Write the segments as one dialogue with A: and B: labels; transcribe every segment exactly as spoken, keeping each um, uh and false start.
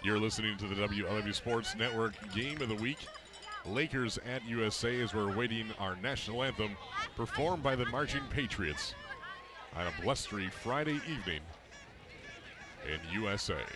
A: You're listening to the W L W Sports Network Game of the Week. Lakers at U S A as we're awaiting our national anthem performed by the Marching Patriots on a blustery Friday evening in U S A.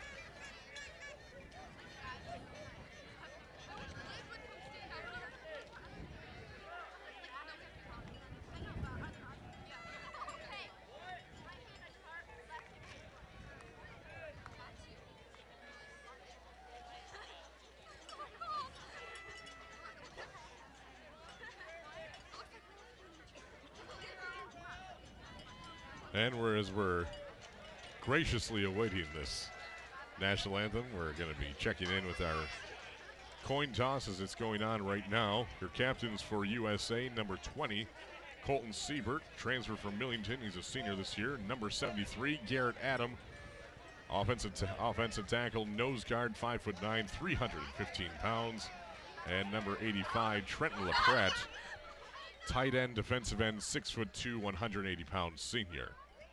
A: And we're, as we're graciously awaiting this national anthem, we're going to be checking in with our coin toss as it's going on right now. Your captains for U S A, number twenty, Colton Siebert, transfer from Millington. He's a senior this year. Number seventy-three, Garrett Adam, offensive, t- offensive tackle, nose guard, five foot nine, three hundred fifteen pounds. And number eighty-five, Trenton LaPrette, tight end, defensive end, six foot two, one hundred eighty pounds senior.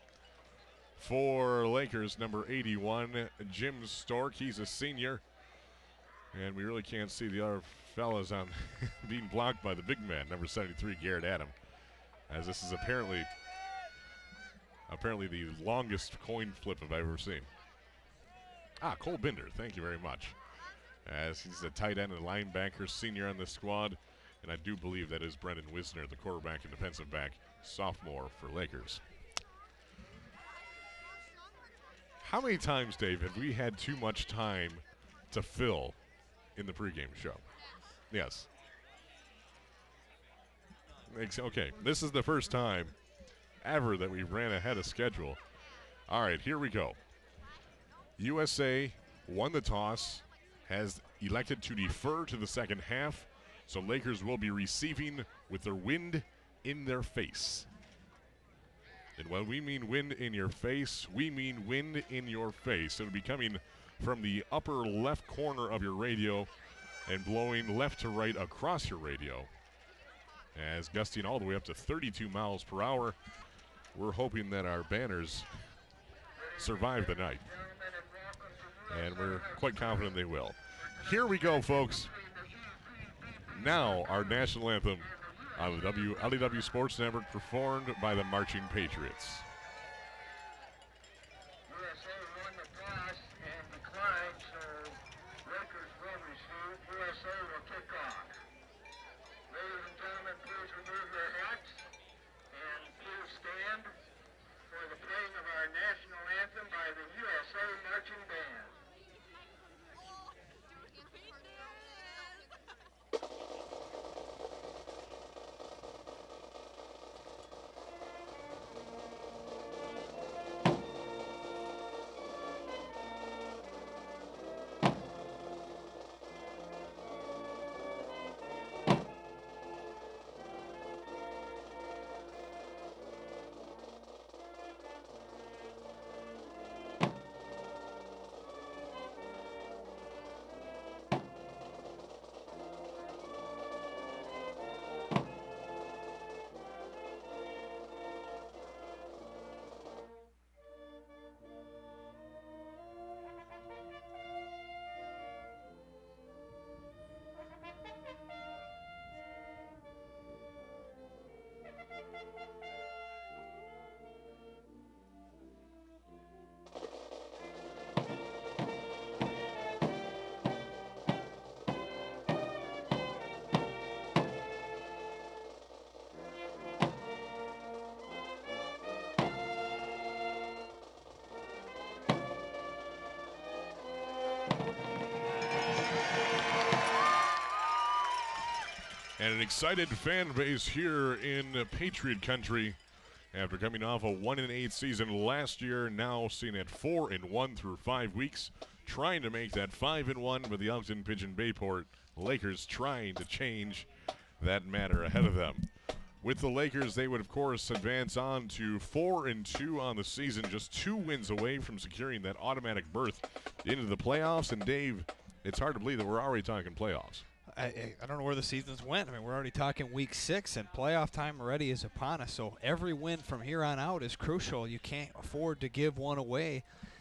A: For Lakers, number eighty-one, Jim Stork. He's a senior. And we really can't see the other fellas on being blocked by the big man, number seventy-three, Garrett Adam. As this is apparently apparently the longest coin flip I've ever seen. Ah, Cole Binder, thank you very much. As he's a tight end and linebacker, senior on the squad. And I do believe that is Brendan Wisner, the quarterback and defensive back, sophomore for Lakers. How many times, Dave, have we had too much time to fill in the pregame show? Yes. Okay, this is the first time ever that we ran ahead of schedule. All right, here we go. U S A won the toss, has elected to defer to the second half, so Lakers will be receiving with their wind in their face. And when we mean wind in your face, we mean wind in your face. It'll be coming from the upper left corner of your radio and blowing left to right across your radio. As gusting all the way up to thirty-two miles per hour, we're hoping that our banners survive the night. And we're quite confident they will. Here we go, folks. Now our national anthem on the W L W Sports Network performed by the Marching Patriots.
B: U S A won the toss and declined, so Lakers will receive. U S A will kick off. Ladies and gentlemen, please remove your hats and please stand for the playing of our national anthem by the U S A Marching Band.
A: And an excited fan base here in Patriot Country after coming off a one and eight season last year, now seen at four and one through five weeks, trying to make that five and one with the Elkton Pigeon Bayport Lakers, trying to change that matter ahead of them. With the Lakers, they would of course advance on to four and two on the season, just two wins away from securing that automatic berth into the playoffs. And Dave, it's hard to believe that we're already talking playoffs.
C: I, I don't know where the season's went. I mean, we're already talking week six, and playoff time already is upon us. So every win from here on out is crucial. You can't afford to give one away.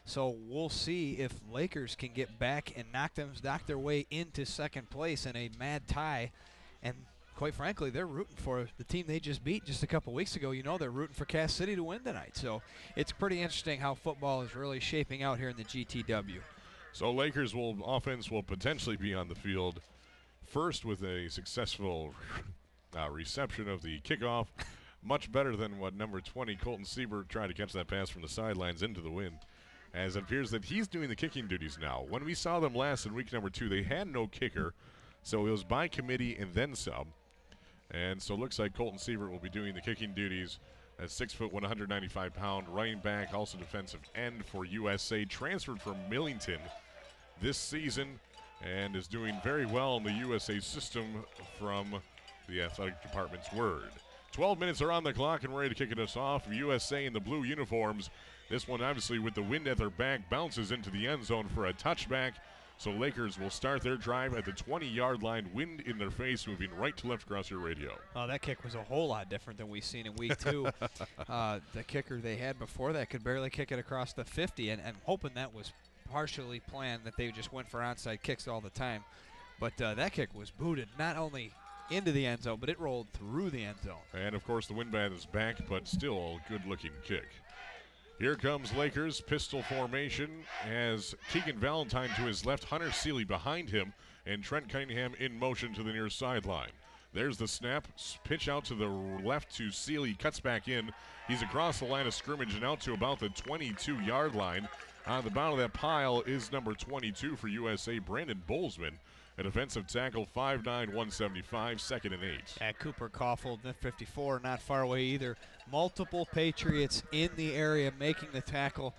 C: So we'll see if Lakers can get back and knock them knock their way into second place in a mad tie. And quite frankly, they're rooting for the team they just beat just a couple weeks ago. You know, they're rooting for Cass City to win tonight. So it's pretty interesting how football is really shaping out here in the G T W.
A: So Lakers will offense will potentially be on the field first with a successful uh, reception of the kickoff. Much better than what number twenty Colton Siebert tried to catch that pass from the sidelines into the wind. As it appears that he's doing the kicking duties now. When we saw them last in week number two, they had no kicker. So it was by committee and then sub. And so it looks like Colton Siebert will be doing the kicking duties as six foot, one hundred ninety-five pound running back, also defensive end for U S A, transferred from Millington this season and is doing very well in the U S A system from the athletic department's word. twelve minutes are on the clock and ready to kick us off. U S A in the blue uniforms. This one obviously with the wind at their back bounces into the end zone for a touchback. So Lakers will start their drive at the twenty-yard line, wind in their face, moving right to left across your radio.
C: Oh, that kick was a whole lot different than we've seen in week two. uh, the kicker they had before that could barely kick it across the fifty, and I'm hoping that was partially planned, that they just went for onside kicks all the time. But uh, that kick was booted not only into the end zone, but it rolled through the end zone.
A: And, of course, the windbag is back, but still a good-looking kick. Here comes Lakers, pistol formation, as Keegan Valentine to his left, Hunter Seeley behind him, and Trent Cunningham in motion to the near sideline. There's the snap, pitch out to the left to Seeley, cuts back in. He's across the line of scrimmage and out to about the twenty-two-yard line. On the bottom of that pile is number twenty-two for U S A, Brandon Bolzman. A defensive tackle, five nine, one seventy-five, second and eight.
C: At Cooper Kaufeld, fifty-four, not far away either. Multiple Patriots in the area making the tackle.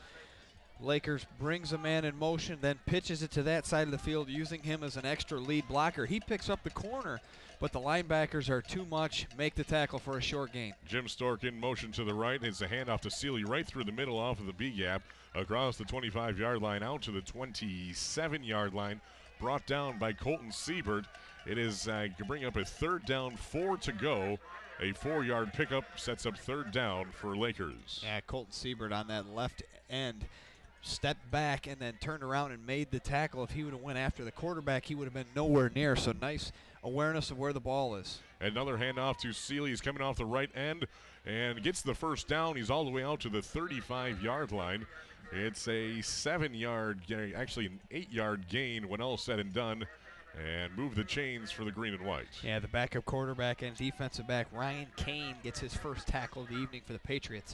C: Lakers brings a man in motion, then pitches it to that side of the field, using him as an extra lead blocker. He picks up the corner, but the linebackers are too much, make the tackle for a short gain.
A: Jim Stork in motion to the right. It's a handoff to Seeley right through the middle off of the B-gap, across the twenty-five-yard line, out to the twenty-seven-yard line. Brought down by Colton Siebert. It is uh, to bring up a third down, four to go. A four-yard pickup sets up third down for Lakers.
C: Yeah, Colton Siebert on that left end stepped back and then turned around and made the tackle. If he would have went after the quarterback, he would have been nowhere near. So nice awareness of where the ball is.
A: Another handoff to Seeley. He's coming off the right end and gets the first down. He's all the way out to the thirty-five-yard line. It's a seven-yard, actually an eight-yard gain when all said and done, and move the chains for the green and white.
C: Yeah, the backup quarterback and defensive back Ryan Kane gets his first tackle of the evening for the Patriots.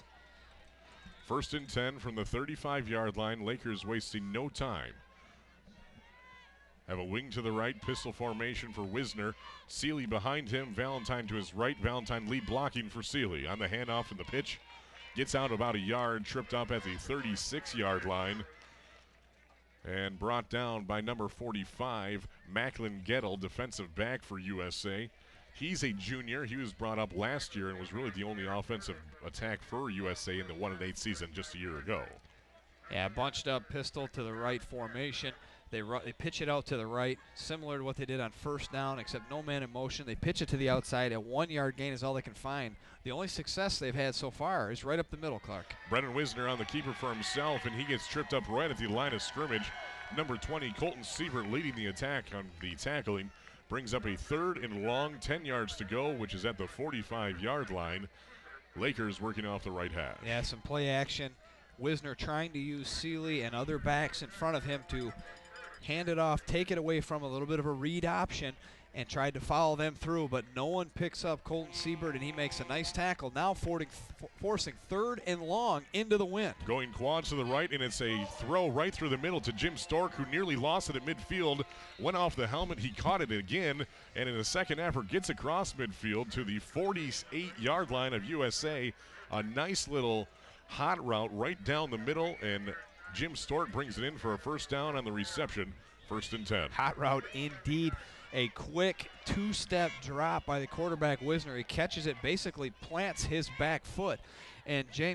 A: First and ten from the thirty-five-yard line. Lakers wasting no time. Have a wing to the right, pistol formation for Wisner. Seeley behind him, Valentine to his right. Valentine lead blocking for Seeley. On the handoff and the pitch. Gets out about a yard, tripped up at the thirty-six-yard line, and brought down by number forty-five, Macklin Gettle, defensive back for U S A. He's a junior. He was brought up last year and was really the only offensive attack for U S A in the one and eight season just a year ago.
C: Yeah, bunched up pistol to the right formation. They, ru- they pitch it out to the right, similar to what they did on first down, except no man in motion. They pitch it to the outside. A one-yard gain is all they can find. The only success they've had so far is right up the middle, Clark.
A: Brennan Wisner on the keeper for himself, and he gets tripped up right at the line of scrimmage. Number twenty, Colton Siebert, leading the attack on the tackling. Brings up a third and long, ten yards to go, which is at the forty-five-yard line. Lakers working off the right hash.
C: Yeah, some play action. Wisner trying to use Seeley and other backs in front of him to hand it off, take it away from a little bit of a read option, and tried to follow them through, but no one picks up Colton Siebert, and he makes a nice tackle, now forcing, forcing third and long into the wind.
A: Going quads to the right, and it's a throw right through the middle to Jim Stork, who nearly lost it at midfield. Went off the helmet, he caught it again, and in a second effort gets across midfield to the forty-eight-yard line of U S A. A nice little hot route right down the middle, and Jim Stork brings it in for a first down on the reception. First and ten.
C: Hot route indeed. A quick two-step drop by the quarterback Wisner. He catches it, basically plants his back foot. And Jim